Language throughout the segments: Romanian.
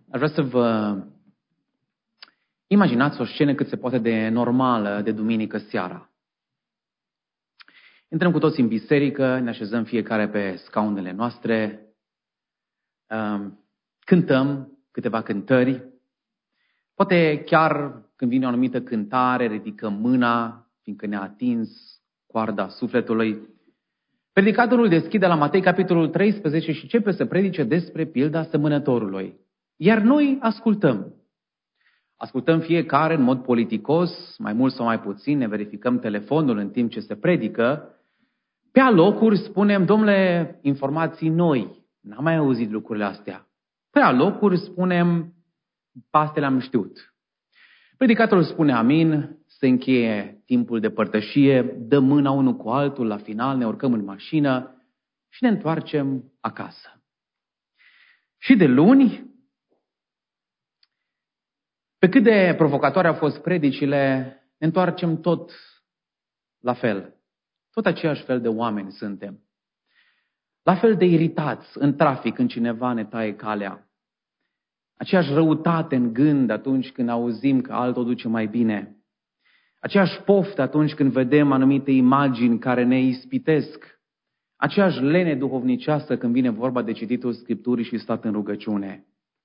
Aș vrea să vă imaginați o scenă cât se poate de normală de duminică seara. Intrăm cu toți în biserică, ne așezăm fiecare pe scaunele noastre, cântăm câteva cântări, poate chiar când vine o anumită cântare, ridicăm mâna, fiindcă ne-a atins coarda sufletului. Predicatorul deschide la Matei, capitolul 13 și începe să predice despre pilda semănătorului. Iar noi ascultăm. Ascultăm fiecare în mod politicos, mai mult sau mai puțin, ne verificăm telefonul în timp ce se predică. Pe alocuri spunem, domnule, informații noi, n-am mai auzit lucrurile astea. Pe alocuri spunem, astea le-am știut. Predicatorul spune amin, se încheie timpul de părtășie, dăm mâna unul cu altul, la final ne urcăm în mașină și ne întoarcem acasă. Și de luni, pe cât de provocatoare au fost predicile, ne întoarcem tot la fel. Tot aceeași fel de oameni suntem. La fel de iritați în trafic când cineva ne taie calea. Aceeași răutate în gând atunci când auzim că altul o duce mai bine. Aceeași poftă atunci când vedem anumite imagini care ne ispitesc. Aceeași lene duhovnicească când vine vorba de cititul Scripturii și stat în rugăciune.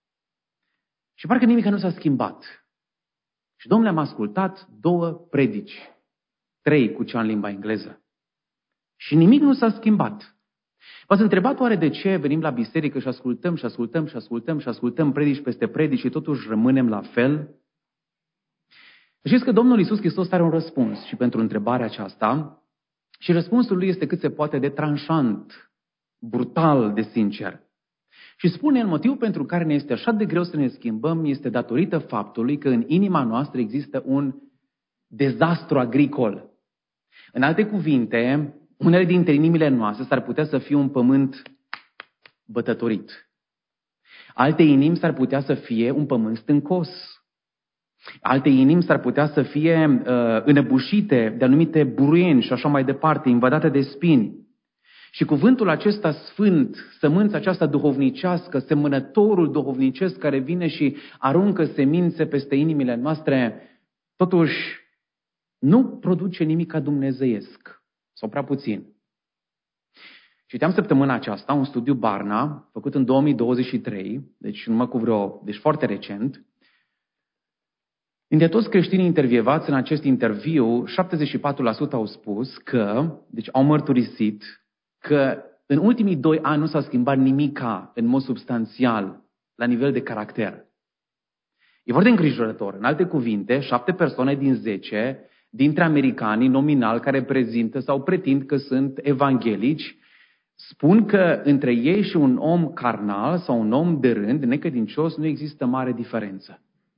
Și parcă nimic nu s-a schimbat. Și Domnule, am ascultat 2 predici, 3 cu cea în limba engleză. Și nimic nu s-a schimbat. V-ați întrebat oare de ce venim la biserică și ascultăm și ascultăm și ascultăm și ascultăm predici peste predici și totuși rămânem la fel? Știți că Domnul Iisus Hristos are un răspuns și pentru întrebarea aceasta și răspunsul lui este cât se poate de tranșant, brutal de sincer. Și spune, în motivul pentru care ne este așa de greu să ne schimbăm este datorită faptului că în inima noastră există un dezastru agricol. În alte cuvinte, unele dintre inimile noastre s-ar putea să fie un pământ bătătorit. Alte inimi s-ar putea să fie un pământ stâncos. Alte inimi s-ar putea să fie înăbușite de anumite buruieni și așa mai departe, invadate de spini. Și cuvântul acesta sfânt, sămânța aceasta duhovnicească, semănătorul duhovnicesc care vine și aruncă semințe peste inimile noastre, totuși nu produce nimic dumnezeiesc, sau prea puțin. Citeam săptămâna aceasta un studiu Barna, făcut în 2023, deci deci foarte recent. Dintre toți creștinii intervievați în acest interviu, 74% au spus că, deci au mărturisit, că în ultimii 2 ani nu s-a schimbat nimica în mod substanțial la nivel de caracter. E foarte îngrijorător. În alte cuvinte, 7 persoane din 10 dintre americanii nominal care prezintă sau pretind că sunt evanghelici spun că între ei și un om carnal sau un om de rând, necredincios, nu există mare diferență.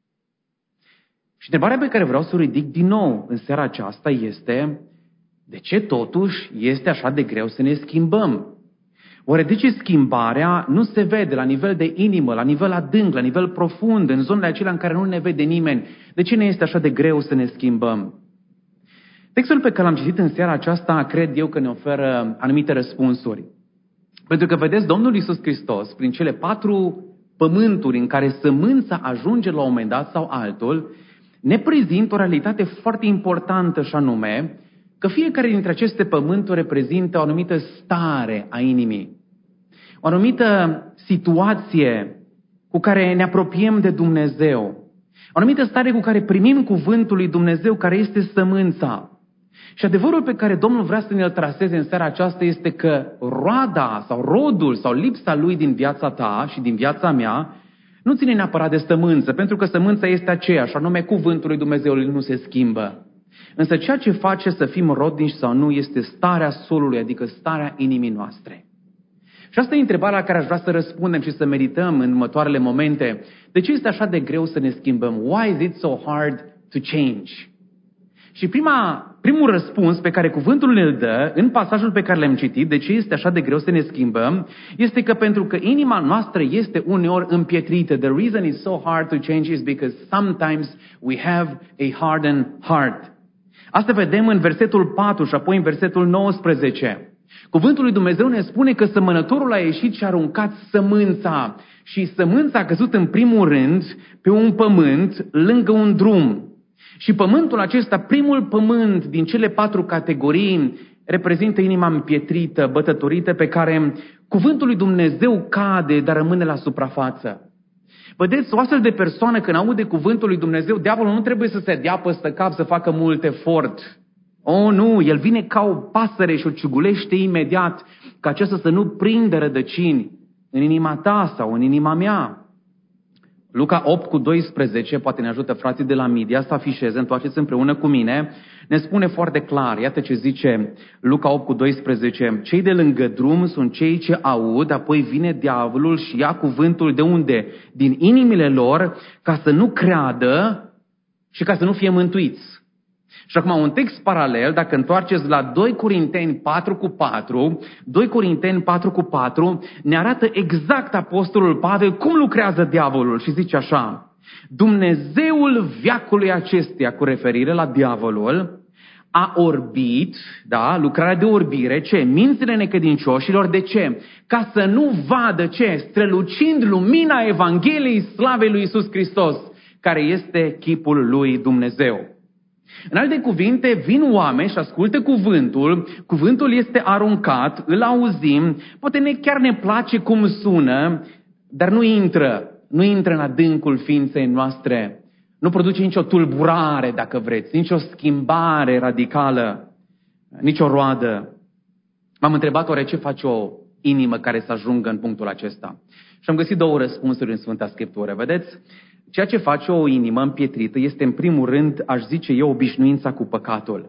Și întrebarea pe care vreau să o ridic din nou în seara aceasta este: de ce totuși este așa de greu să ne schimbăm? Oare de ce schimbarea nu se vede la nivel de inimă, la nivel adânc, la nivel profund, în zonele acelea în care nu ne vede nimeni? De ce ne este așa de greu să ne schimbăm? Textul pe care l-am citit în seara aceasta, cred eu că ne oferă anumite răspunsuri. Pentru că, vedeți, Domnul Iisus Hristos, prin cele 4 pământuri în care sămânța ajunge la un moment dat sau altul, ne prezintă o realitate foarte importantă și anume că fiecare dintre aceste pământuri reprezintă o anumită stare a inimii, o anumită situație cu care ne apropiem de Dumnezeu, o anumită stare cu care primim cuvântul lui Dumnezeu, care este sămânța. Și adevărul pe care Domnul vrea să ne-l traseze în seara aceasta este că roada sau rodul sau lipsa lui din viața ta și din viața mea nu ține neapărat de sămânță, pentru că sămânța este aceeași, anume cuvântul lui Dumnezeu nu se schimbă. Însă ceea ce face să fim rodnici sau nu este starea solului, adică starea inimii noastre. Și asta e întrebarea la care aș vrea să răspundem și să medităm în următoarele momente. De ce este așa de greu să ne schimbăm? Why is it so hard to change? Și primul răspuns pe care cuvântul ne-l dă în pasajul pe care l-am citit, de ce este așa de greu să ne schimbăm, este că pentru că inima noastră este uneori împietrită. The reason it's so hard to change is because sometimes we have a hardened heart. Asta vedem în versetul 4 și apoi în versetul 19. Cuvântul lui Dumnezeu ne spune că semănătorul a ieșit și a aruncat sămânța. Și sămânța a căzut în primul rând pe un pământ lângă un drum. Și pământul acesta, primul pământ din cele 4 categorii, reprezintă inima împietrită, bătătorită, pe care cuvântul lui Dumnezeu cade, dar rămâne la suprafață. Vedeți, o astfel de persoană, când aude cuvântul lui Dumnezeu, diavolul nu trebuie să se dea păstă cap, să facă mult efort. Oh, nu, el vine ca o pasăre și o ciugulește imediat, ca aceasta să nu prindă rădăcini în inima ta sau în inima mea. Luca 8:12, poate ne ajută frații de la media să afișeze, întoarceți împreună cu mine, ne spune foarte clar, iată ce zice Luca 8:12, cei de lângă drum sunt cei ce aud, apoi vine diavolul și ia cuvântul de unde? Din inimile lor, ca să nu creadă și ca să nu fie mântuiți. Și acum un text paralel, dacă întoarceți la 2 Corinteni 4:4, 2 Corinteni 4:4 ne arată exact apostolul Pavel cum lucrează diavolul și zice așa: Dumnezeul veacului acesteia, cu referire la diavolul, a orbit, da, lucrarea de orbire, ce? Mințile necredincioșilor, de ce? Ca să nu vadă ce? Strălucind lumina Evangheliei slavei lui Iisus Hristos, care este chipul lui Dumnezeu. În alte cuvinte, vin oameni și ascultă cuvântul este aruncat, îl auzim, poate chiar ne place cum sună, dar nu intră în adâncul ființei noastre, nu produce nicio tulburare, dacă vreți, nicio schimbare radicală, nicio roadă. M-am întrebat oare ce face o inimă care să ajungă în punctul acesta. Și am găsit 2 răspunsuri în Sfânta Scriptură, vedeți? Ceea ce face o inimă împietrită este, în primul rând, aș zice eu, obișnuința cu păcatul.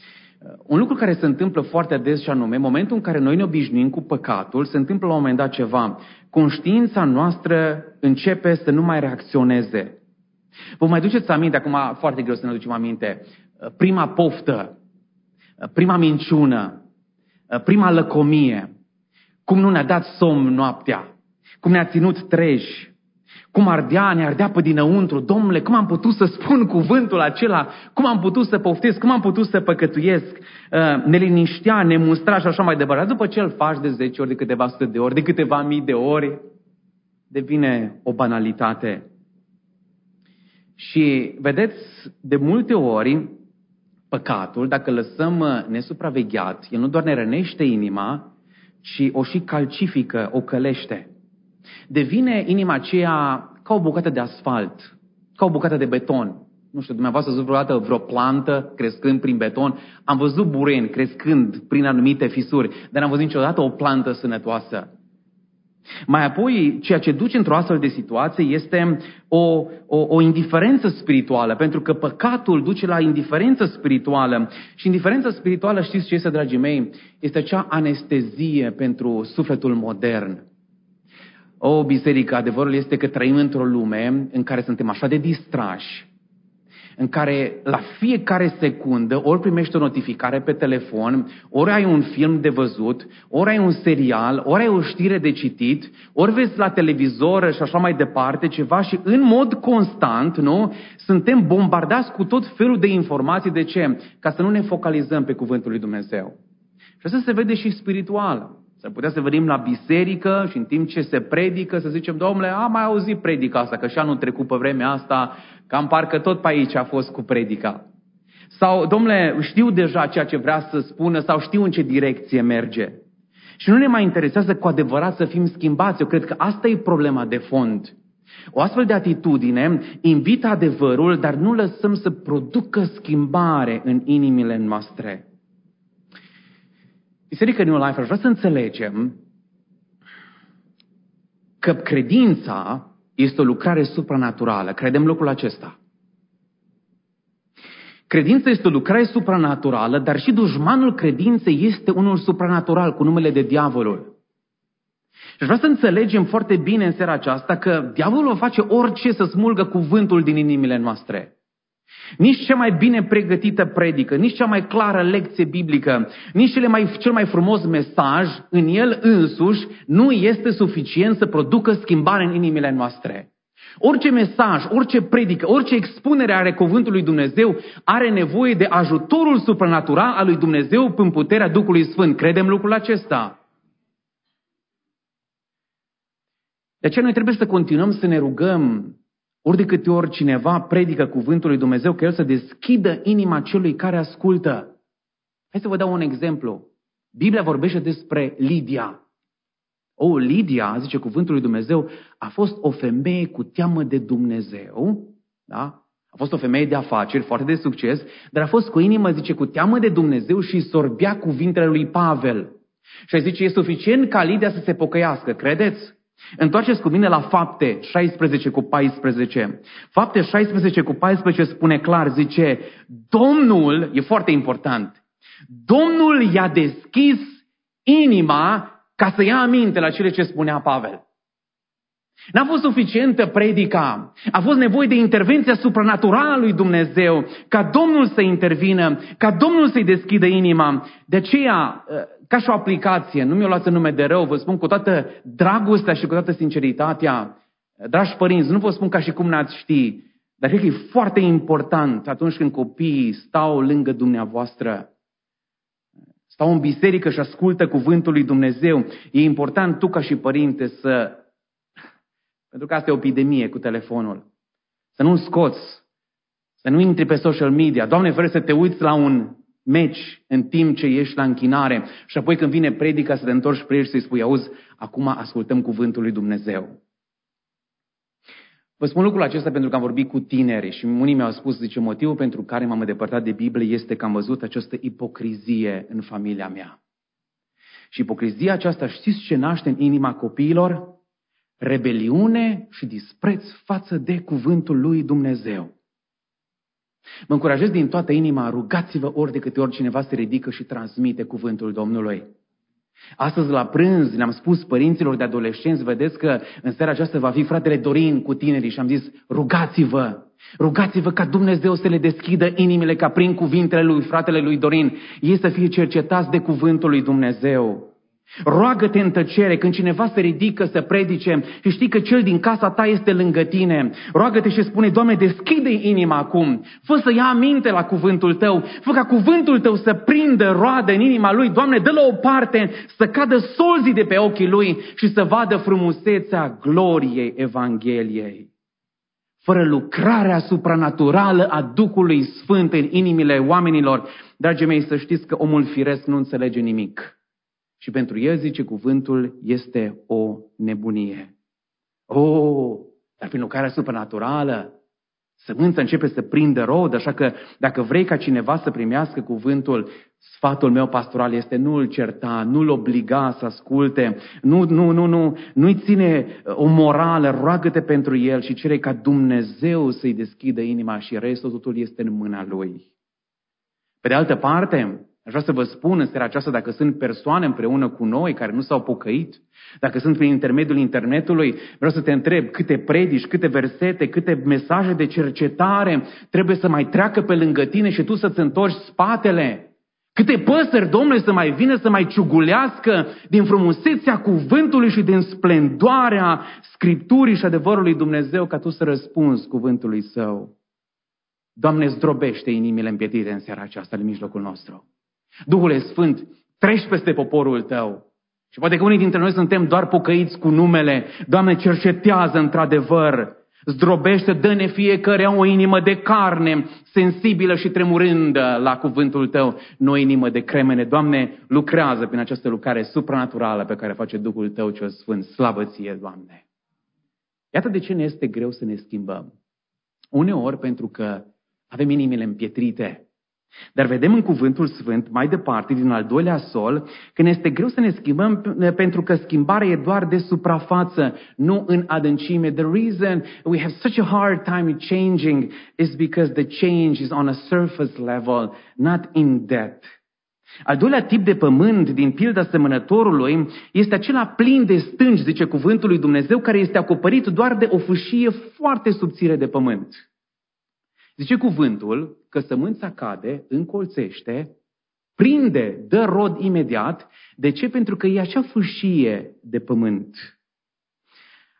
Un lucru care se întâmplă foarte des și anume, în momentul în care noi ne obișnuim cu păcatul, se întâmplă la un moment dat ceva. Conștiința noastră începe să nu mai reacționeze. Vă mai duceți aminte, acum foarte greu să ne ducem aminte, prima poftă, prima minciună, prima lăcomie, cum nu ne-a dat somn noaptea, cum ne-a ținut treji, cum ne ardea pe dinăuntru. Domnule, cum am putut să spun cuvântul acela? Cum am putut să poftesc? Cum am putut să păcătuiesc? Ne liniștea, ne mustra și așa mai departe. După ce îl faci de 10 ori, de câteva sute de ori, de câteva mii de ori, devine o banalitate. Și vedeți, de multe ori, păcatul, dacă lăsăm nesupravegheat, el nu doar ne rănește inima, ci o și calcifică, o călește. Devine inima aceea ca o bucată de asfalt, ca o bucată de beton. Nu știu, dumneavoastră ați văzut vreodată vreo plantă crescând prin beton? Am văzut bureni crescând prin anumite fisuri, dar n-am văzut niciodată o plantă sănătoasă. Mai apoi, ceea ce duce într-o astfel de situație este o indiferență spirituală, pentru că păcatul duce la indiferență spirituală. Și indiferența spirituală, știți ce este, dragii mei? Este acea anestezie pentru sufletul modern. O, biserică, adevărul este că trăim într-o lume în care suntem așa de distrași, în care la fiecare secundă ori primești o notificare pe telefon, ori ai un film de văzut, ori ai un serial, ori ai o știre de citit, ori vezi la televizor și așa mai departe ceva și în mod constant, nu, suntem bombardați cu tot felul de informații. De ce? Ca să nu ne focalizăm pe cuvântul lui Dumnezeu. Și asta se vede și spiritual. S-ar putea să venim la biserică și în timp ce se predică să zicem: Domnule, am mai auzit predica asta, că și anul trecut pe vremea asta, cam parcă tot pe aici a fost cu predica. Sau, Domnule, știu deja ceea ce vrea să spună sau știu în ce direcție merge. Și nu ne mai interesează cu adevărat să fim schimbați. Eu cred că asta e problema de fond. O astfel de atitudine invită adevărul, dar nu lăsăm să producă schimbare în inimile noastre. Biserica New Life, aș vrea să înțelegem că credința este o lucrare supranaturală. Credem lucrul acesta. Credința este o lucrare supranaturală, dar și dușmanul credinței este unul supranatural, cu numele de diavolul. Și aș vrea să înțelegem foarte bine în seara aceasta că diavolul va face orice să smulgă cuvântul din inimile noastre. Nici cea mai bine pregătită predică, nici cea mai clară lecție biblică, nici cel mai frumos mesaj în el însuși nu este suficient să producă schimbare în inimile noastre. Orice mesaj, orice predică, orice expunere are cuvântului lui Dumnezeu are nevoie de ajutorul supranatural al lui Dumnezeu prin puterea Duhului Sfânt. Credem lucrul acesta? De aceea noi trebuie să continuăm să ne rugăm ori de câte ori cineva predică cuvântul lui Dumnezeu, că el să deschidă inima celui care ascultă. Hai să vă dau un exemplu. Biblia vorbește despre Lidia. Lidia, zice cuvântul lui Dumnezeu, a fost o femeie cu teamă de Dumnezeu, da? A fost o femeie de afaceri, foarte de succes, dar a fost cu inimă, zice, cu teamă de Dumnezeu și sorbea cuvintele lui Pavel. Și zice, e suficient ca Lidia să se pocăiască, credeți? Întoarceți cu mine la Fapte 16:14. Fapte 16:14 spune clar, zice, Domnul, e foarte important, Domnul i-a deschis inima ca să ia aminte la cele ce spunea Pavel. N-a fost suficientă predica. A fost nevoie de intervenția supranaturală a lui Dumnezeu, ca Domnul să intervină, ca Domnul să-i deschidă inima. De aceea, ca și o aplicație, nu mi-o luați în nume de rău, vă spun cu toată dragostea și cu toată sinceritatea, dragi părinți, nu vă spun ca și cum n-ați ști, dar cred că e foarte important atunci când copiii stau lângă dumneavoastră, stau în biserică și ascultă cuvântul lui Dumnezeu. E important tu ca și părinte să, pentru că asta e o epidemie cu telefonul, să nu-l scoți, să nu intri pe social media. Doamne, vreau să te uiți la un meci în timp ce ești la închinare și apoi când vine predica să te întorci pe el și să-i spui, auzi, acum ascultăm cuvântul lui Dumnezeu. Vă spun lucrul acesta pentru că am vorbit cu tineri și unii mi-au spus, zice, motivul pentru care m-am îndepărtat de Biblie este că am văzut această ipocrizie în familia mea. Și ipocrizia aceasta, știți ce naște în inima copiilor? Rebeliune și dispreț față de cuvântul lui Dumnezeu. Mă încurajez din toată inima, rugați-vă ori de câte ori cineva se ridică și transmite cuvântul Domnului. Astăzi la prânz le-am spus părinților de adolescenți, vedeți că în seara aceasta va fi fratele Dorin cu tinerii și am zis, rugați-vă ca Dumnezeu să le deschidă inimile ca prin cuvintele lui fratele lui Dorin, ei să fie cercetați de cuvântul lui Dumnezeu. Roagă-te în tăcere când cineva se ridică să predice și știi că cel din casa ta este lângă tine. Roagă-te și spune, Doamne, deschide inima acum. Fă să ia aminte la cuvântul tău. Fă ca cuvântul tău să prindă roadă în inima lui. Doamne, dă la o parte să cadă solzii de pe ochii lui și să vadă frumusețea gloriei Evangheliei. Fără lucrarea supranaturală a Duhului Sfânt în inimile oamenilor, dragii mei, să știți că omul firesc nu înțelege nimic. Și pentru el, zice cuvântul, este o nebunie. Dar prin lucrarea supranaturală, sămânța începe să prindă rod, așa că dacă vrei ca cineva să primească cuvântul, sfatul meu pastoral este nu-l certa, nu-l obliga să asculte, nu-i ține o morală, roagă-te pentru el și cere ca Dumnezeu să-i deschidă inima și restul totul este în mâna lui. Pe de altă parte, aș vrea să vă spun în seara aceasta, dacă sunt persoane împreună cu noi care nu s-au pocăit, dacă sunt prin intermediul internetului, vreau să te întreb câte predici, câte versete, câte mesaje de cercetare trebuie să mai treacă pe lângă tine și tu să-ți întorci spatele. Câte păsări, Domnule, să mai vină să mai ciugulească din frumusețea cuvântului și din splendoarea Scripturii și adevărului Dumnezeu ca tu să răspunzi cuvântului Său. Doamne, zdrobește inimile împietrite în seara aceasta în mijlocul nostru. Duhul Sfânt, treci peste poporul Tău. Și poate că unii dintre noi suntem doar pocăiți cu numele. Doamne, cercetează într-adevăr. Zdrobește, dă-ne fiecăruia o inimă de carne, sensibilă și tremurândă la cuvântul Tău, nu o inimă de cremene. Doamne, lucrează prin această lucrare supranaturală pe care face Duhul Tău cel Sfânt. Slavă Ție, Doamne! Iată de ce ne este greu să ne schimbăm. Uneori pentru că avem inimile împietrite. Dar vedem în cuvântul Sfânt, mai departe, din al doilea sol, că ne este greu să ne schimbăm pentru că schimbarea e doar de suprafață, nu în adâncime. The reason we have such a hard time changing is because the change is on a surface level, not in depth. Al doilea tip de pământ din pilda semănătorului este acela plin de stânci, zice cuvântul lui Dumnezeu, care este acoperit doar de o fâșie foarte subțire de pământ. Zice cuvântul că sămânța cade, încolțește, prinde, dă rod imediat. De ce? Pentru că e acea fâșie de pământ. Acum,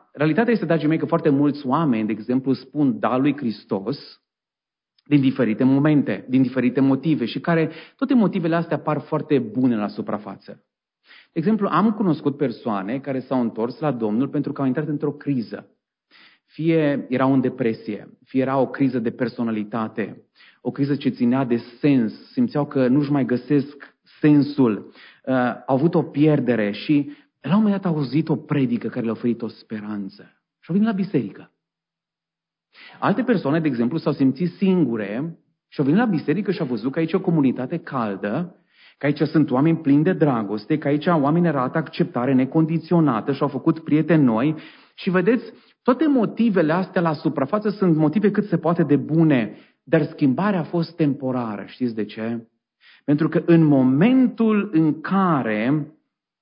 realitatea este, dragii mei, că foarte mulți oameni, de exemplu, spun da lui Hristos din diferite momente, din diferite motive și care toate motivele astea par foarte bune la suprafață. De exemplu, am cunoscut persoane care s-au întors la Domnul pentru că au intrat într-o criză. Fie erau în depresie, fie era o criză de personalitate, o criză ce ținea de sens, simțeau că nu-și mai găsesc sensul, au avut o pierdere și la un moment dat au auzit o predică care le-a oferit o speranță și au venit la biserică. Alte persoane, de exemplu, s-au simțit singure și au venit la biserică și au văzut că aici e o comunitate caldă, că aici sunt oameni plini de dragoste, că aici oamenii arată acceptare necondiționată și au făcut prieteni noi. Și vedeți, toate motivele astea la suprafață sunt motive cât se poate de bune, dar schimbarea a fost temporară. Știți de ce? Pentru că în momentul în care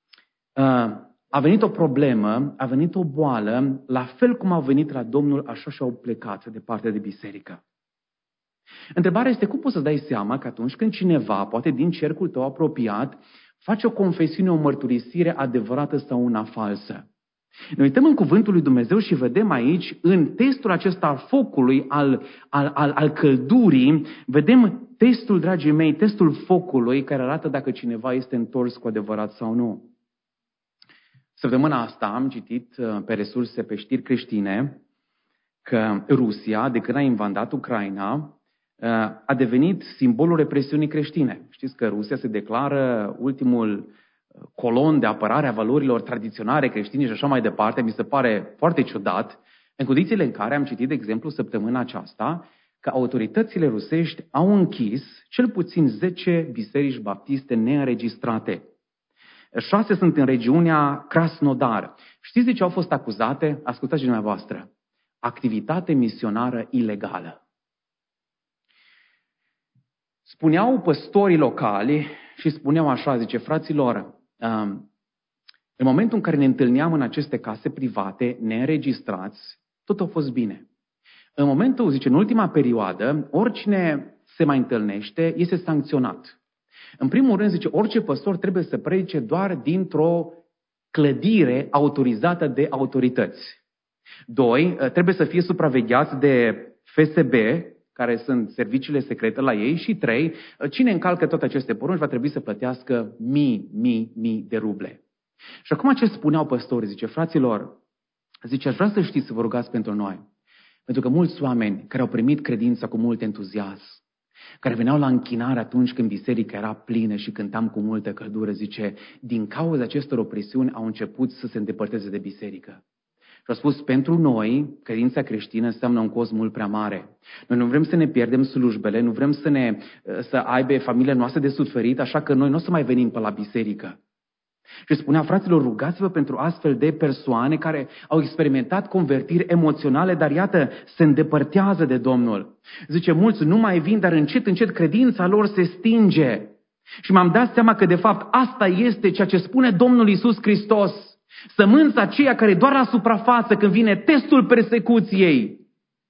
a venit o problemă, a venit o boală, la fel cum au venit la Domnul, așa și-au plecat de partea de biserică. Întrebarea este cum poți să dai seama că atunci când cineva, poate din cercul tău apropiat, face o confesiune, o mărturisire adevărată sau una falsă. Ne uităm în cuvântul lui Dumnezeu și vedem aici, în testul acesta al focului, al căldurii, vedem testul, dragii mei, testul focului care arată dacă cineva este întors cu adevărat sau nu. Săptămâna asta am citit pe resurse, pe știri creștine, că Rusia, de când a invadat Ucraina, a devenit simbolul represiunii creștine. Știți că Rusia se declară ultimul colon de apărare a valorilor tradiționale creștine și așa mai departe. Mi se pare foarte ciudat, în condițiile în care am citit, de exemplu, săptămâna aceasta, că autoritățile rusești au închis cel puțin 10 biserici baptiste neînregistrate. 6 sunt în regiunea Krasnodar. Știți de ce au fost acuzate? Ascultați dumneavoastră. Activitate misionară ilegală. Spuneau păstorii locali și spuneau așa, zice, fraților, în momentul în care ne întâlneam în aceste case private, neînregistrați, tot a fost bine. În momentul, zice, în ultima perioadă, oricine se mai întâlnește este sancționat. În primul rând, zice, orice păstor trebuie să predice doar dintr-o clădire autorizată de autorități. 2, trebuie să fie supravegheați de FSB, care sunt serviciile secrete la ei, și 3, cine încalcă toate aceste porunci va trebui să plătească mii de ruble. Și acum ce spuneau păstorii? Zice, fraților, zice, aș vrea să știți să vă rugați pentru noi. Pentru că mulți oameni care au primit credința cu mult entuziasm, care veneau la închinare atunci când biserica era plină și cântam cu multă căldură, zice, din cauza acestor opresiuni au început să se îndepărteze de biserică. Și a spus, pentru noi, credința creștină înseamnă un cost mult prea mare. Noi nu vrem să ne pierdem slujbele, nu vrem să aibă familia noastră de suferit, așa că noi nu o să mai venim pe la biserică. Și spunea, fraților, rugați-vă pentru astfel de persoane care au experimentat convertiri emoționale, dar iată, se îndepărtează de Domnul. Zice, mulți nu mai vin, dar încet credința lor se stinge. Și m-am dat seama că de fapt asta este ceea ce spune Domnul Iisus Hristos. Sămânța aceea care doar la suprafață, când vine testul persecuției.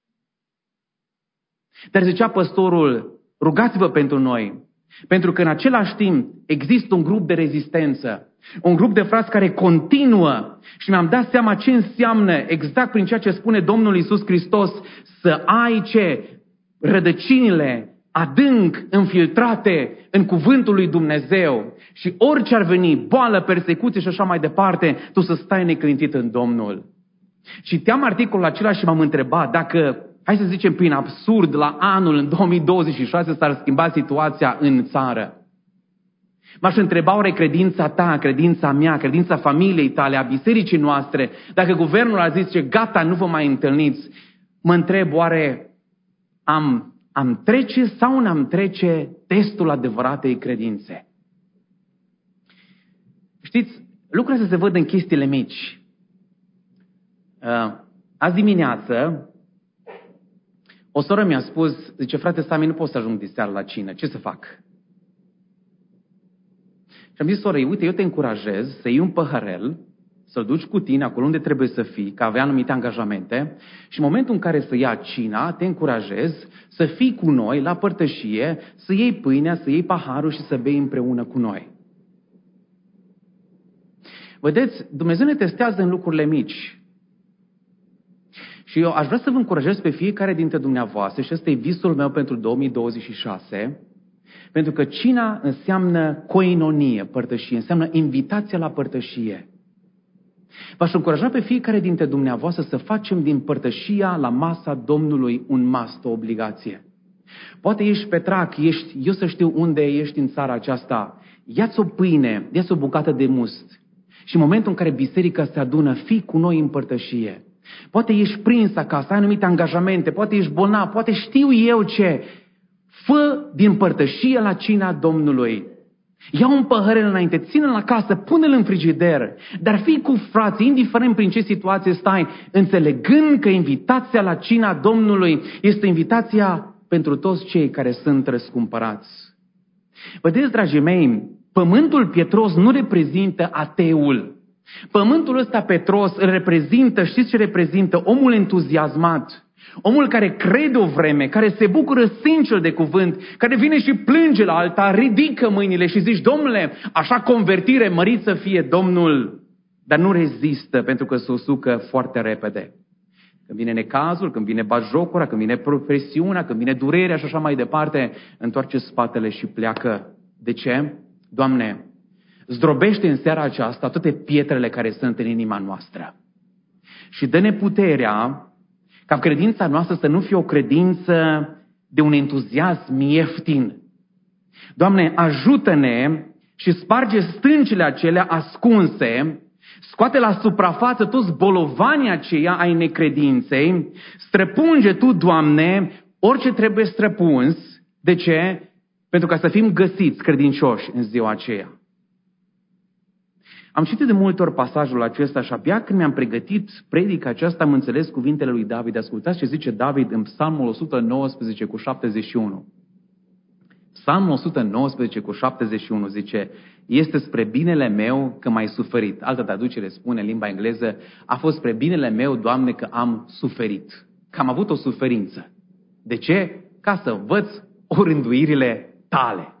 Dar zicea păstorul, rugați-vă pentru noi, pentru că în același timp există un grup de rezistență, un grup de frați care continuă. Și mi-am dat seama ce înseamnă exact prin ceea ce spune Domnul Iisus Hristos, să ai rădăcinile adânc infiltrate în cuvântul lui Dumnezeu și orice ar veni, boală, persecuție și așa mai departe, tu să stai neclintit în Domnul. Citeam articolul acela și m-am întrebat dacă, hai să zicem prin absurd, la anul, în 2026, s-ar schimba situația în țară. M-aș întreba, oare credința ta, credința mea, credința familiei tale, a bisericii noastre, dacă guvernul ar zice, gata, nu vă mai întâlniți, mă întreb, oare am trece sau n-am trece testul adevăratei credințe? Știți, lucrurile se văd în chestiile mici. Azi dimineață, o soră mi-a spus, zice, frate Sami, nu pot să ajung diseară la cină, ce să fac? Și am zis, soră, uite, eu te încurajez să iei un păhărel, să-l duci cu tine acolo unde trebuie să fii, că avea anumite angajamente, și în momentul în care să ia cina, te încurajez să fii cu noi la părtășie, să iei pâinea, să iei paharul și să bei împreună cu noi. Vedeți, Dumnezeu ne testează în lucrurile mici. Și eu aș vrea să vă încurajez pe fiecare dintre dumneavoastră, și ăsta e visul meu pentru 2026, pentru că cina înseamnă koinonie, părtășie, înseamnă invitația la părtășie. V-aș încuraja pe fiecare dintre dumneavoastră să facem din părtășia la masa Domnului un must, o obligație. Poate ești petrac, eu să știu unde ești în țara aceasta, ia-ți o pâine, ia-ți o bucată de must și în momentul în care biserica se adună, fii cu noi în părtășie. Poate ești prins acasă, ai anumite angajamente, poate ești bolnav, poate știu eu ce. Fă din părtășie la cina Domnului. Ia un păhărel înainte, ține-l acasă, pune-l în frigider, dar fii cu frații, indiferent prin ce situație stai, înțelegând că invitația la cina Domnului este invitația pentru toți cei care sunt răscumpărați. Vedeți, dragii mei, pământul pietros nu reprezintă ateul. Pământul ăsta petros îl reprezintă, știți ce reprezintă? Omul entuziasmat. Omul care crede o vreme, care se bucură sincer de cuvânt, care vine și plânge la altar, ridică mâinile și zici, Domnule, așa convertire, mărit să fie Domnul, dar nu rezistă pentru că se usucă foarte repede. Când vine necazul, când vine batjocura, când vine presiunea, când vine durerea și așa mai departe, întoarce spatele și pleacă. De ce? Doamne, zdrobește în seara aceasta toate pietrele care sunt în inima noastră. Și dă-ne puterea ca credința noastră să nu fie o credință de un entuziasm ieftin. Doamne, ajută-ne și sparge stâncile acelea ascunse, scoate la suprafață toți bolovanii aceia ai necredinței, străpunge Tu, Doamne, orice trebuie străpuns. De ce? Pentru ca să fim găsiți credincioși în ziua aceea. Am citit de multe ori pasajul acesta și abia când mi-am pregătit predica aceasta am înțeles cuvintele lui David. Ascultați ce zice David în Psalmul 119 cu 71. Psalmul 119 cu 71 zice, este spre binele meu că m-ai suferit. Altă traducere spune în limba engleză, a fost spre binele meu, Doamne, că am suferit. Că am avut o suferință. De ce? Ca să învăț orânduirile Tale.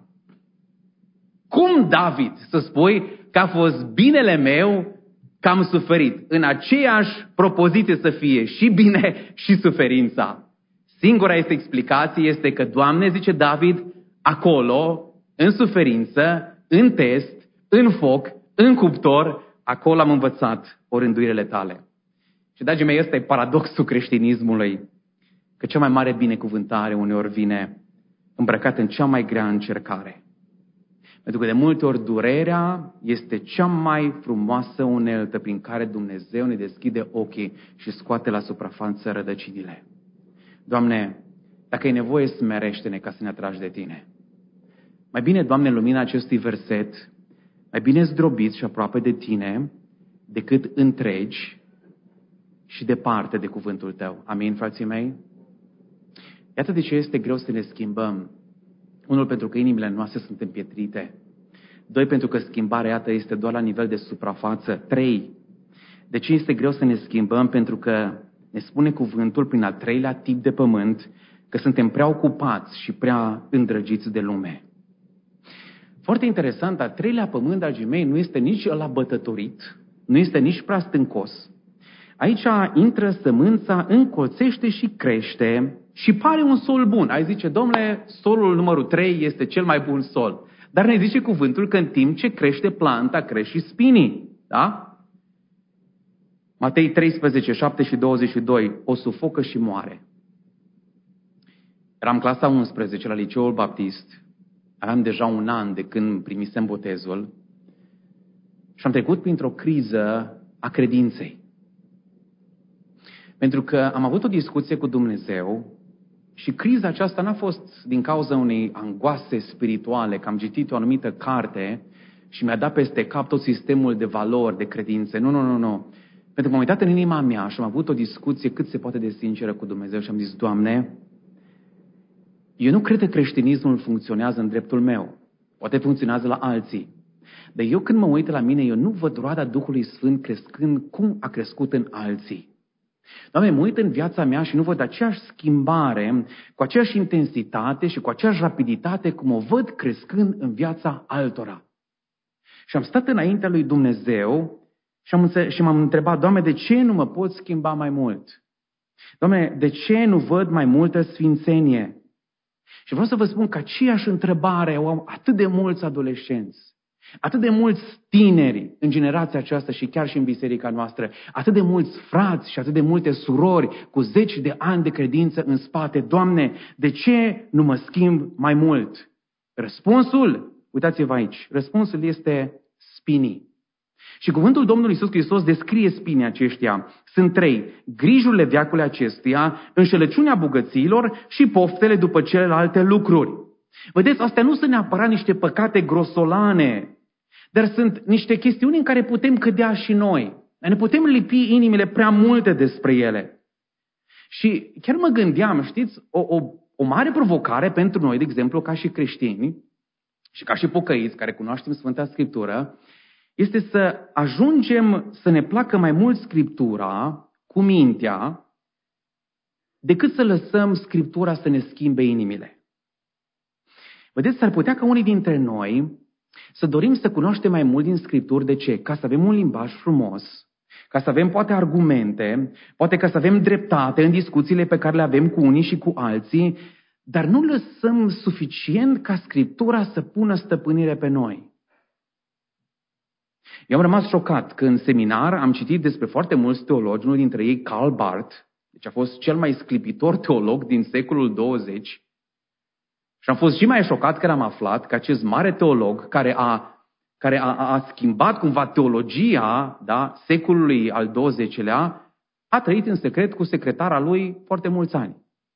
Cum, David, să spui că a fost binele meu că am suferit? În aceeași propoziție să fie și bine și suferința. Singura este explicație este că, Doamne, zice David, acolo, în suferință, în test, în foc, în cuptor, acolo am învățat orânduirile Tale. Și, dragii mei, ăsta e paradoxul creștinismului, că cea mai mare binecuvântare uneori vine îmbrăcată în cea mai grea încercare. Pentru că de multe ori durerea este cea mai frumoasă uneltă prin care Dumnezeu ne deschide ochii și scoate la suprafață rădăcinile. Doamne, dacă e nevoie, smerește-ne ca să ne atragi de Tine. Mai bine, Doamne, în lumina acestui verset, mai bine zdrobiți și aproape de Tine decât întregi și departe de cuvântul Tău. Amin, frații mei? Iată de ce este greu să ne schimbăm. Unul, pentru că inimile noastre sunt împietrite. Doi, pentru că schimbarea, iată, este doar la nivel de suprafață. Trei, de ce este greu să ne schimbăm? Pentru că ne spune cuvântul prin al treilea tip de pământ că suntem prea ocupați și prea îndrăgiți de lume. Foarte interesant, al treilea pământ, dragii mei, nu este nici ăla bătătorit, nu este nici prea stâncos. Aici intră sămânța, încolțește și crește și pare un sol bun. Ai zice, domnule, solul numărul 3 este cel mai bun sol. Dar ne zice cuvântul că în timp ce crește planta, crește și spinii. Da? Matei 13, 7 și 22. O sufocă și moare. Eram clasa 11 la Liceul Baptist. Aveam deja un an de când primisem botezul. Și am trecut printr-o criză a credinței. Pentru că am avut o discuție cu Dumnezeu și criza aceasta n-a fost din cauza unei angoase spirituale, că am citit o anumită carte și mi-a dat peste cap tot sistemul de valori, de credințe. Nu. Pentru că m-am uitat în inima mea și am avut o discuție cât se poate de sinceră cu Dumnezeu și am zis, Doamne, eu nu cred că creștinismul funcționează în dreptul meu. Poate funcționează la alții. Dar eu când mă uit la mine, eu nu văd roada Duhului Sfânt crescând cum a crescut în alții. Doamne, mă uit în viața mea și nu văd aceeași schimbare, cu aceeași intensitate și cu aceeași rapiditate cum o văd crescând în viața altora. Și am stat înaintea lui Dumnezeu și m-am întrebat, Doamne, de ce nu mă pot schimba mai mult? Doamne, de ce nu văd mai multă sfințenie? Și vreau să vă spun că aceeași întrebare o au atât de mulți adolescenți, atât de mulți tineri în generația aceasta și chiar și în biserica noastră, atât de mulți frați și atât de multe surori cu 10 de ani de credință în spate. Doamne, de ce nu mă schimb mai mult? Răspunsul, uitați-vă aici, răspunsul este spinii. Și cuvântul Domnului Iisus Hristos descrie spinii aceștia. Sunt 3. Grijurile veacului acestuia, înșelăciunea bogățiilor și poftele după celelalte lucruri. Vedeți, astea nu sunt neapărat niște păcate grosolane, dar sunt niște chestiuni în care putem cădea și noi. Ne putem lipi inimile prea multe despre ele. Și chiar mă gândeam, știți, o mare provocare pentru noi, de exemplu, ca și creștini și ca și pocăiți care cunoaștem Sfânta Scriptură, este să ajungem să ne placă mai mult Scriptura cu mintea decât să lăsăm Scriptura să ne schimbe inimile. Vedeți, s-ar putea ca unii dintre noi să dorim să cunoaștem mai mult din Scripturi. De ce? Ca să avem un limbaj frumos, ca să avem poate argumente, poate ca să avem dreptate în discuțiile pe care le avem cu unii și cu alții, dar nu lăsăm suficient ca Scriptura să pună stăpânire pe noi. Eu am rămas șocat că în seminar am citit despre foarte mulți teologi, unul dintre ei Karl Barth, deci a fost cel mai sclipitor teolog din secolul 20, și am fost și mai șocat că am aflat că acest mare teolog care a schimbat cumva teologia, da, secolului al 20-lea, a trăit în secret cu secretara lui foarte mulți ani.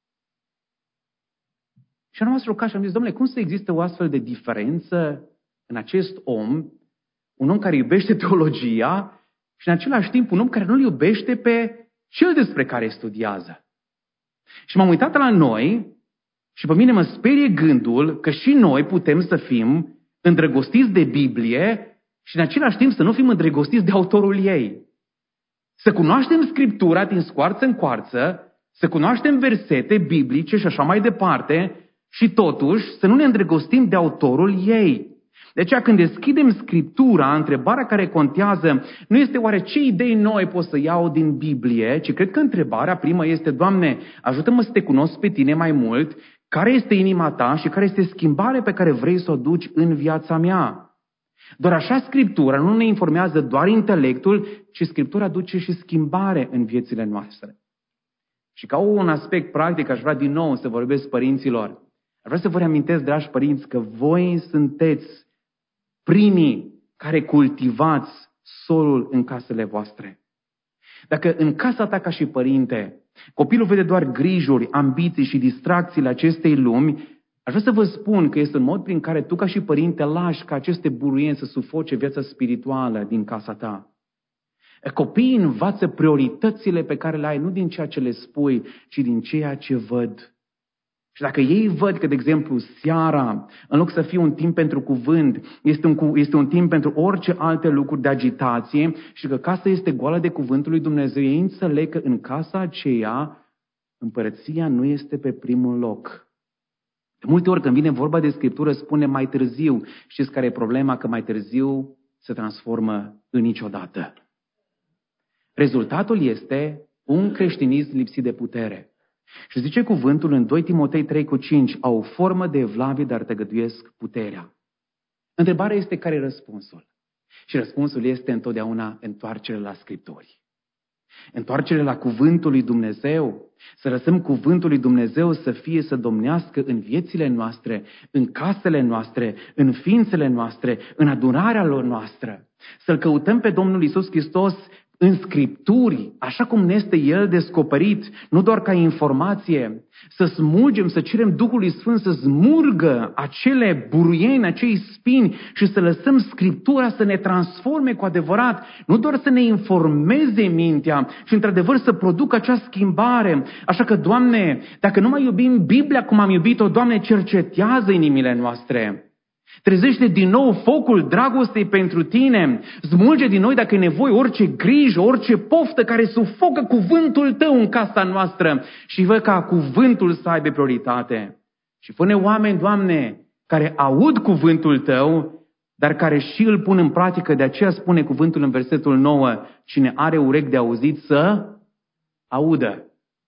Și am rămas șocat și am zis, domnule, cum să existe o astfel de diferență în acest om, un om care iubește teologia și în același timp un om care nu-l iubește pe cel despre care studiază. Și m-am uitat la noi și pe mine mă sperie gândul că și noi putem să fim îndrăgostiți de Biblie și în același timp să nu fim îndrăgostiți de autorul ei. Să cunoaștem Scriptura din scoarță în coarță, să cunoaștem versete biblice și așa mai departe și totuși să nu ne îndrăgostim de autorul ei. De aceea când deschidem Scriptura, întrebarea care contează nu este oare ce idei noi pot să iau din Biblie, ci cred că întrebarea primă este, Doamne, ajută-mă să te cunosc pe tine mai mult, care este inima ta și care este schimbarea pe care vrei să o duci în viața mea. Doar așa Scriptura nu ne informează doar intelectul, ci Scriptura duce și schimbare în viețile noastre. Și ca un aspect practic aș vrea din nou să vorbesc părinților. Aș vrea să vă reamintesc, dragi părinți, că voi sunteți primii care cultivați solul în casele voastre. Dacă în casa ta ca și părinte, copilul vede doar grijuri, ambiții și distracțiile acestei lumi, aș vrea să vă spun că este un mod prin care tu ca și părinte lași ca aceste buruieni să sufoce viața spirituală din casa ta. Copiii învață prioritățile pe care le ai, nu din ceea ce le spui, ci din ceea ce văd. Și dacă ei văd că, de exemplu, seara, în loc să fie un timp pentru cuvânt, este un timp pentru orice alte lucruri de agitație și că casa este goală de cuvântul lui Dumnezeu, ei înțeleg că în casa aceea împărăția nu este pe primul loc. De multe ori când vine vorba de Scriptură spune mai târziu. Știți care e problema? Că mai târziu se transformă în niciodată. Rezultatul este un creștinism lipsit de putere. Și zice cuvântul în 2 Timotei 3:5, au o formă de evlavie, dar tăgăduiesc puterea. Întrebarea este care e răspunsul? Și răspunsul este întotdeauna întoarcere la Scripturi. Întoarcere la cuvântul lui Dumnezeu, să lăsăm cuvântul lui Dumnezeu să domnească în viețile noastre, în casele noastre, în ființele noastre, în adunarea lor noastră. Să-L căutăm pe Domnul Iisus Hristos în Scripturi, așa cum ne este El descoperit, nu doar ca informație, să smulgem, să cerem Duhului Sfânt să smurgă acele buruieni, acei spini și să lăsăm Scriptura să ne transforme cu adevărat, nu doar să ne informeze mintea și într-adevăr să producă acea schimbare. Așa că, Doamne, dacă nu mai iubim Biblia cum am iubit-o, Doamne, cercetează inimile noastre. Trezește din nou focul dragostei pentru tine. Smulge din noi, dacă e nevoie, orice grijă, orice poftă care sufocă cuvântul tău în casa noastră și fă ca cuvântul să aibă prioritate. Și fă-ne oameni, Doamne, care aud cuvântul tău, dar care și îl pun în practică. De aceea spune cuvântul în versetul 9, cine are urechi de auzit să audă.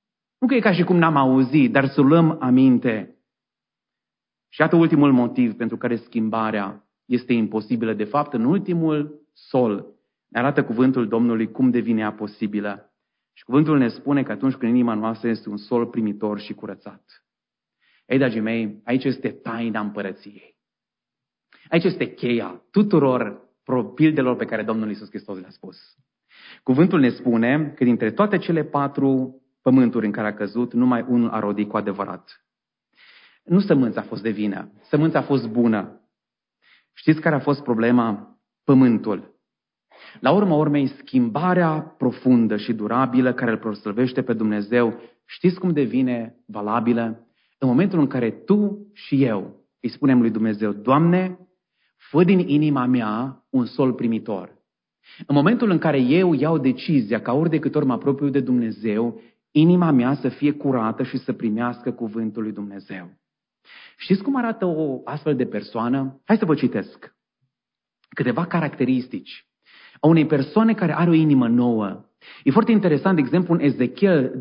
Nu că e ca și cum n-am auzit, dar să luăm aminte. Și iată ultimul motiv pentru care schimbarea este imposibilă. De fapt, în ultimul sol ne arată cuvântul Domnului cum devine ea posibilă. Și cuvântul ne spune că atunci când inima noastră este un sol primitor și curățat. Ei, dragii mei, aici este taina împărăției. Aici este cheia tuturor pildelor pe care Domnul Iisus Hristos le-a spus. Cuvântul ne spune că dintre toate cele 4 pământuri în care a căzut, numai unul a rodit cu adevărat. Nu sămânța a fost de vină, sămânța a fost bună. Știți care a fost problema? Pământul. La urma urmei, schimbarea profundă și durabilă care îl proslăvește pe Dumnezeu, știți cum devine valabilă? În momentul în care tu și eu îi spunem lui Dumnezeu, Doamne, fă din inima mea un sol primitor. În momentul în care eu iau decizia, ca ori de câte ori mă apropiu de Dumnezeu, inima mea să fie curată și să primească cuvântul lui Dumnezeu. Știți cum arată o astfel de persoană? Hai să vă citesc câteva caracteristici a unei persoane care are o inimă nouă. E foarte interesant, de exemplu, în Ezechiel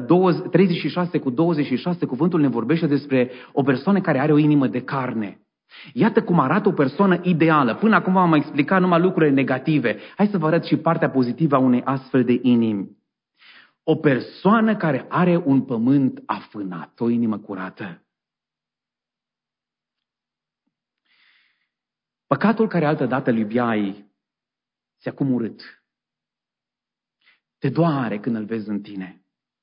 36:26, cuvântul ne vorbește despre o persoană care are o inimă de carne. Iată cum arată o persoană ideală. Până acum v-am explicat numai lucrurile negative. Hai să vă arăt și partea pozitivă a unei astfel de inimi. O persoană care are un pământ afânat, o inimă curată. Păcatul care altădată îl iubeai se acum urât. Te doare când îl vezi în tine.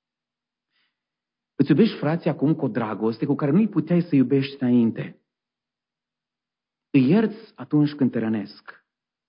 Îți iubești frații acum cu o dragoste cu care nu-i puteai să iubești înainte. Îi ierți atunci când te rănesc.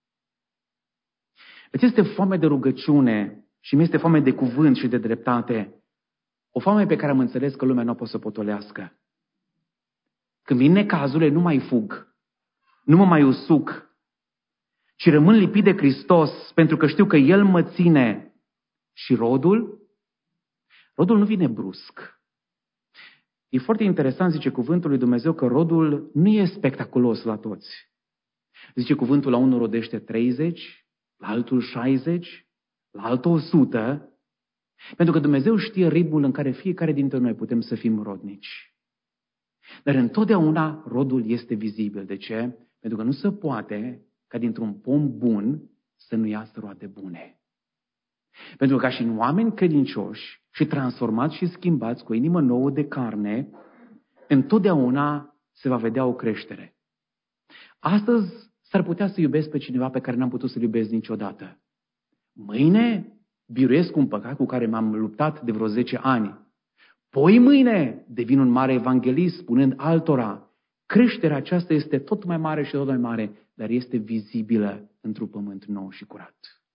Îți este foame de rugăciune și mi este foame de cuvânt și de dreptate. O foame pe care am înțeles că lumea nu o poate să potolească. Când vin necazurile, nu mai fug. Nu mă mai usuc. Și rămân lipit de Hristos pentru că știu că El mă ține. Și rodul? Rodul nu vine brusc. E foarte interesant, zice cuvântul lui Dumnezeu, că rodul nu e spectaculos la toți. Zice cuvântul, la unul rodește 30, la altul 60, la altul 100, pentru că Dumnezeu știe ritmul în care fiecare dintre noi putem să fim rodnici. Dar întotdeauna rodul este vizibil. De ce? Pentru că nu se poate ca dintr-un pom bun să nu iasă roade bune. Pentru că ca și în oameni credincioși și transformați și schimbați cu o inimă nouă de carne, întotdeauna se va vedea o creștere. Astăzi s-ar putea să iubesc pe cineva pe care n-am putut să-l iubesc niciodată. Mâine biruiesc un păcat cu care m-am luptat de vreo 10 ani. Poi mâine devin un mare evanghelist spunând altora. Creșterea aceasta este tot mai mare și tot mai mare, dar este vizibilă într-un pământ nou și curat.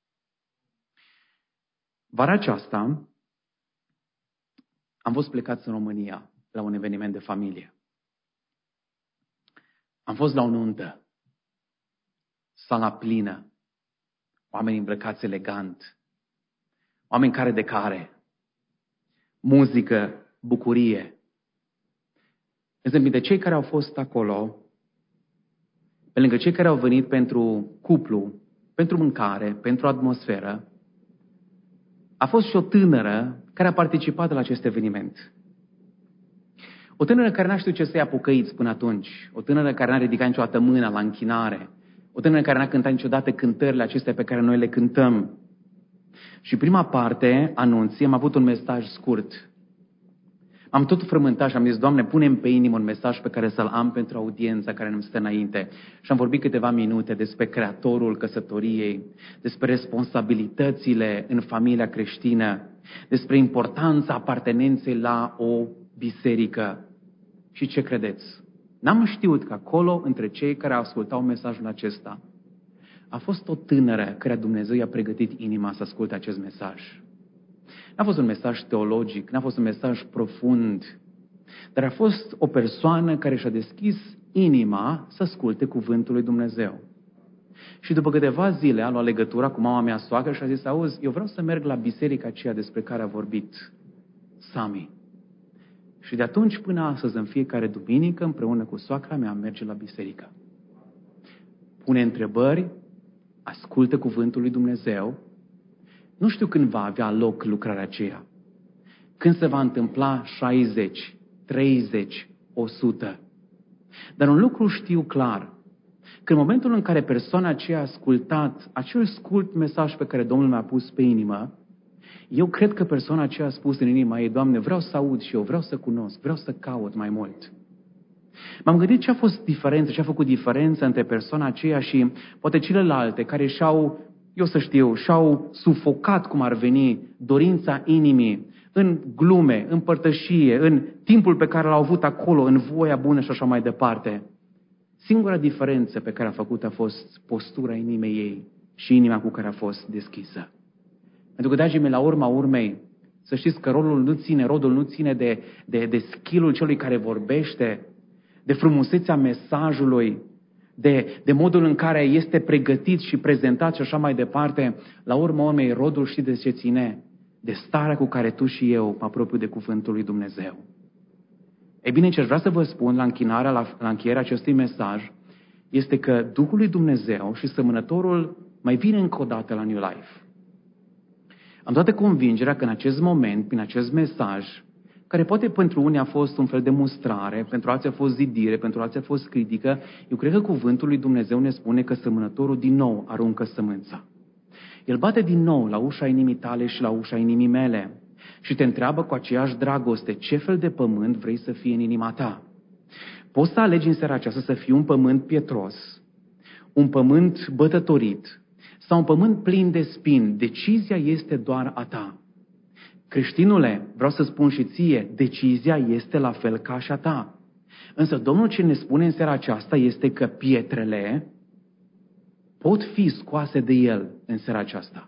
Vara aceasta am fost plecați în România la un eveniment de familie. Am fost la o nuntă, sala plină, oameni îmbrăcați elegant, oameni care de care, muzică, bucurie. De cei care au fost acolo, pe lângă cei care au venit pentru cuplu, pentru mâncare, pentru atmosferă, a fost și o tânără care a participat la acest eveniment. O tânără care n-a știut ce să ia pocăiți până atunci. O tânără care n-a ridicat niciodată mâna la închinare. O tânără care n-a cântat niciodată cântările acestea pe care noi le cântăm. Și prima parte, anunții, am avut un mesaj scurt. Am tot frământat și am zis, Doamne, pune-mi pe inimă un mesaj pe care să-l am pentru audiența care îmi stă înainte. Și am vorbit câteva minute despre creatorul căsătoriei, despre responsabilitățile în familia creștină, despre importanța apartenenței la o biserică. Și ce credeți? N-am știut că acolo, între cei care ascultau mesajul acesta, a fost o tânără care Dumnezeu i-a pregătit inima să asculte acest mesaj. N-a fost un mesaj teologic, n-a fost un mesaj profund, dar a fost o persoană care și-a deschis inima să asculte cuvântul lui Dumnezeu. Și după câteva zile a luat legătura cu mama mea soacră și a zis, auzi, eu vreau să merg la biserica aceea despre care a vorbit Sami. Și de atunci până astăzi, în fiecare duminică, împreună cu soacra mea, merge la biserică. Pune întrebări, ascultă cuvântul lui Dumnezeu. Nu știu când va avea loc lucrarea aceea. când se va întâmpla 60, 30, 100. Dar un lucru știu clar, că în momentul în care persoana aceea a ascultat acel scurt mesaj pe care Domnul mi-a pus pe inimă, eu cred că persoana aceea a spus în inima ei: Doamne, vreau să aud și eu, vreau să cunosc, vreau să caut mai mult. M-am gândit ce a fost diferența, ce a făcut diferența între persoana aceea și poate celelalte care și-au sufocat, cum ar veni, dorința inimii în glume, în părtășie, în timpul pe care l-au avut acolo, în voia bună și așa mai departe. Singura diferență pe care a făcut a fost postura inimii ei și inima cu care a fost deschisă. Pentru că, dragii mei, la urma urmei, să știți că rodul nu ține de skill-ul celui care vorbește, de frumusețea mesajului, de modul în care este pregătit și prezentat și așa mai departe. La urma urmei, rodul, știi de ce ține? De starea cu care tu și eu mă apropiu de cuvântul lui Dumnezeu. Ei bine, ce aș vrea să vă spun la încheierea acestui mesaj este că Duhul lui Dumnezeu și Sămânătorul mai vine încă o dată la New Life. Am toată convingerea că în acest moment, prin acest mesaj, care poate pentru unii a fost un fel de mustrare, pentru alții a fost zidire, pentru alții a fost critică, eu cred că cuvântul lui Dumnezeu ne spune că Sămânătorul din nou aruncă sămânța. El bate din nou la ușa inimii tale și la ușa inimii mele și te întreabă cu aceeași dragoste: ce fel de pământ vrei să fie în inima ta? Poți să alegi în seara aceasta să fii un pământ pietros, un pământ bătătorit sau un pământ plin de spini. Decizia este doar a ta. Creștinule, vreau să spun și ție, decizia este la fel ca și a ta. Însă Domnul ce ne spune în seara aceasta este că pietrele pot fi scoase de El în seara aceasta.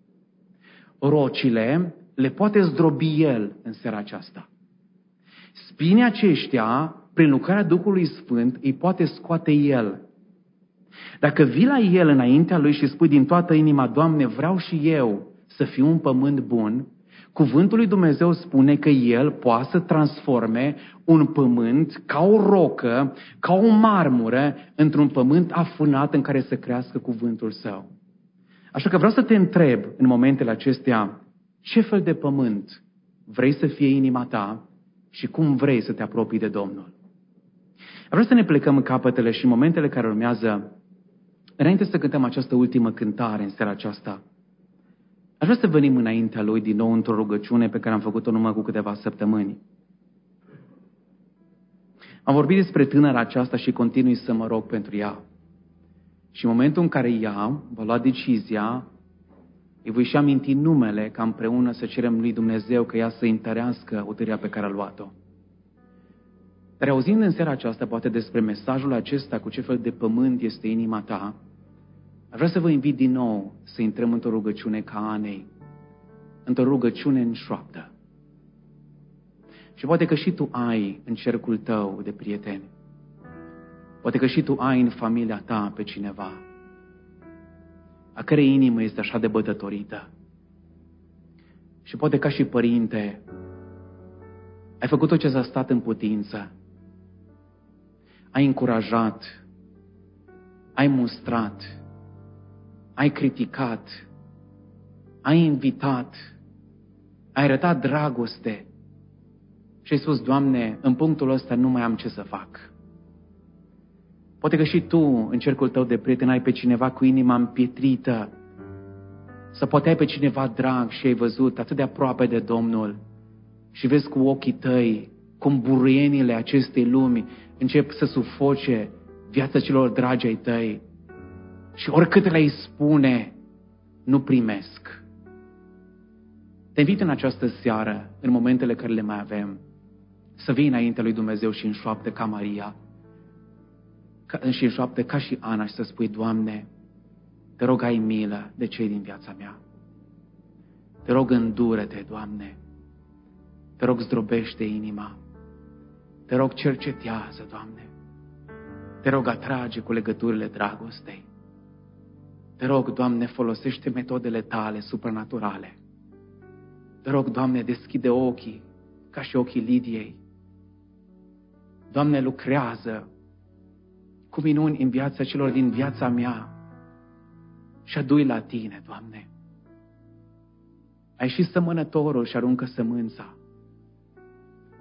Rocile le poate zdrobi El în seara aceasta. Spinii aceștia, prin lucrarea Duhului Sfânt, îi poate scoate El. Dacă vii la El înaintea Lui și spui din toată inima: Doamne, vreau și eu să fiu un pământ bun, cuvântul lui Dumnezeu spune că El poate să transforme un pământ ca o rocă, ca o marmură, într-un pământ afânat în care să crească cuvântul Său. Așa că vreau să te întreb în momentele acestea: ce fel de pământ vrei să fie inima ta și cum vrei să te apropii de Domnul? Vreau să ne plecăm în capătele și în momentele care urmează, înainte să cântăm această ultimă cântare în seara aceasta, aș vrea să venim înaintea Lui din nou într-o rugăciune pe care am făcut-o numai cu câteva săptămâni. Am vorbit despre tânăra aceasta și continui să mă rog pentru ea. Și în momentul în care ea va lua decizia, îi voi și aminti numele, ca împreună să cerem lui Dumnezeu că ea să întărească hotărârea pe care a luat-o. Dar auzind în seara aceasta poate despre mesajul acesta, cu ce fel de pământ este inima ta, aș vrea să vă invit din nou să intrăm într-o rugăciune ca Anei, într-o rugăciune în șoaptă. Și poate că și tu ai în cercul tău de prieteni, poate că și tu ai în familia ta pe cineva a cărei inimă este așa de bătătorită. Și poate ca și părinte ai făcut tot ce ți-a stat în putință. Ai încurajat, ai mustrat, ai criticat, ai invitat, ai arătat dragoste și ai spus: Doamne, în punctul ăsta nu mai am ce să fac. Poate că și tu, în cercul tău de prieteni, ai pe cineva cu inima împietrită, sau poate ai pe cineva drag și ai văzut atât de aproape de Domnul și vezi cu ochii tăi cum buruienile acestei lumi încep să sufoce viața celor dragi ai tăi și oricât le-ai spune, nu primesc. Te invit în această seară, în momentele care le mai avem, să vii înaintea lui Dumnezeu și în șoaptă ca Maria, și în șoaptă ca și Ana, și să spui: Doamne, te rog, ai milă de cei din viața mea. Te rog, îndură-te, Doamne. Te rog, zdrobește inima. Te rog, cercetează, Doamne. Te rog, atrage cu legăturile dragostei. Te rog, Doamne, folosește metodele tale supranaturale. Te rog, Doamne, deschide ochii, ca și ochii Lidiei. Doamne, lucrează cu minuni în viața celor din viața mea și adu-i la Tine, Doamne. Ai și sămănătorul și aruncă sămânța.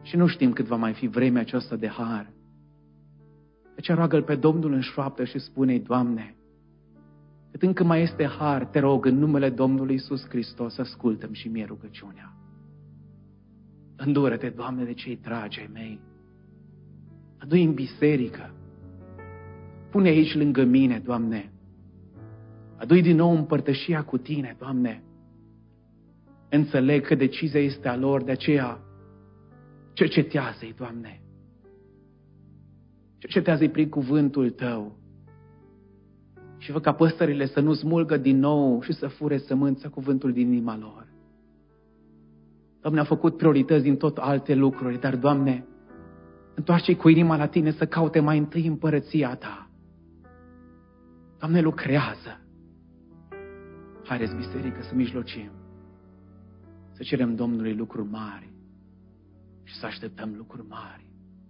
Și nu știm cât va mai fi vremea aceasta de har. Deci roagă-L pe Domnul în șoaptă și spune-i, Doamne, cât încă mai este har, te rog, în numele Domnului Iisus Hristos, ascultă-mi și mie rugăciunea. Îndură-te, Doamne, de cei dragi ai mei. Adu-i în biserică. Pune aici lângă mine, Doamne. Adu-i din nou împărtășia cu Tine, Doamne. Înțeleg că decizia este a lor, de aceea cercetează-i, Doamne. Cercetează-i prin cuvântul Tău. Și fă ca păsările să nu smulgă din nou și să fure sămânța cuvântul din inima lor. Doamne, a făcut priorități din tot alte lucruri, dar, Doamne, întoarce-i cu inima la Tine să caute mai întâi împărăția Ta. Doamne, lucrează. Haideți, biserică, să mijlocim. Să cerem Domnului lucruri mari și să așteptăm lucruri mari.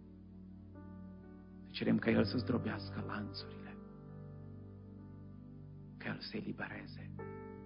Să cerem ca El să zdrobească lanțurile, ca El să elibereze.